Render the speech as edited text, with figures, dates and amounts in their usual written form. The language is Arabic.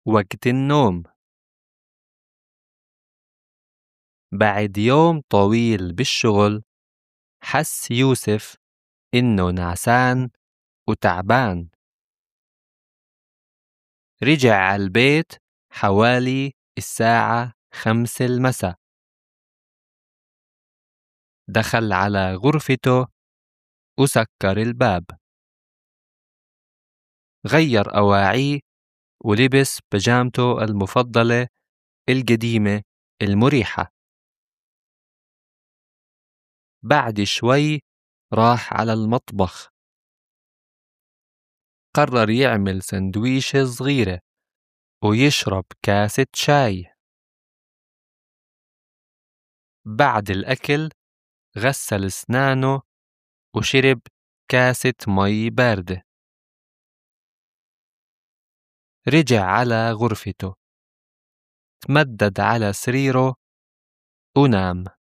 وقت النوم. بعد يوم طويل بالشغل، حس يوسف إنه نعسان وتعبان. رجع على البيت حوالي الساعة 5 المساء. دخل على غرفته وسكر الباب. غير أواعيه ولبس بيجامته المفضلة القديمة المريحة. بعد شوي راح على المطبخ. قرر يعمل سندويشة صغيرة ويشرب كاسة شاي. بعد الأكل غسل أسنانه وشرب كاسة مي باردة. رجع على غرفته، تمدد على سريره ونام.